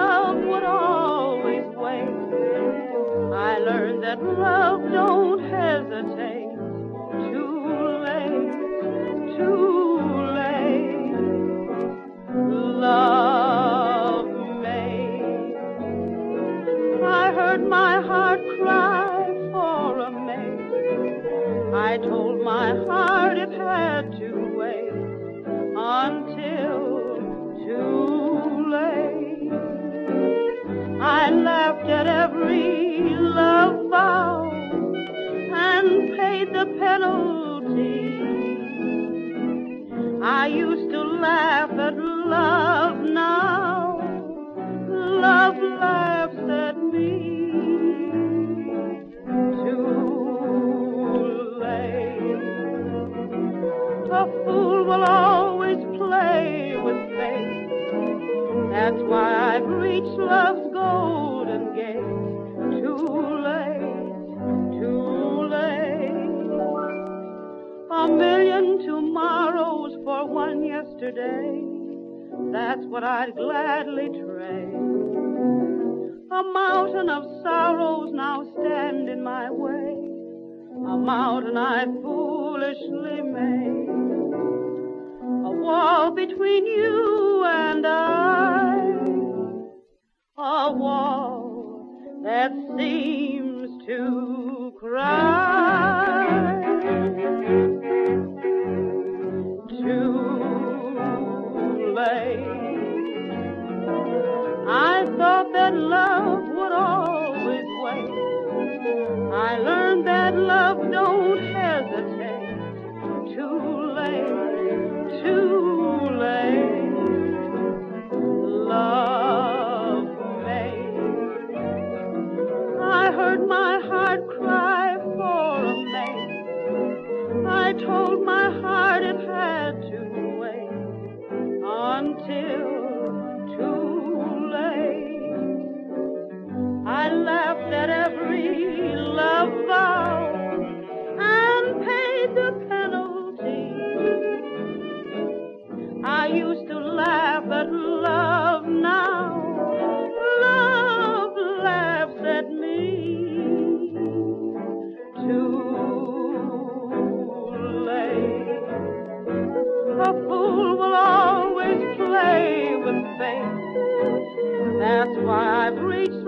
love would always wait. I learned that love don't hesitate. Too late, too late. Love made. I heard my heart cry for a mate. I told my heart it had to wait until too late. I laughed at every love vow and paid the penalty. I used to laugh at love now. Love laughs at me. A fool will always play with fate. That's why I've reached love's golden gate. Too late, too late. A million tomorrows for one yesterday. That's what I'd gladly trade. A mountain of sorrows now stand in my way. A mountain I foolishly made. A wall between you and I. A wall that seems to cry. Too late. I thought that love would always wait. I learned that love don't hesitate. Too late, too late. Love made. I heard my heart cry for a mate. I told my heart it had to wait until too late. I laughed at every love vow and paid the penalty. I used to laugh at love now. Love laughs at me. Too late. A fool will always play with fate. That's why I've reached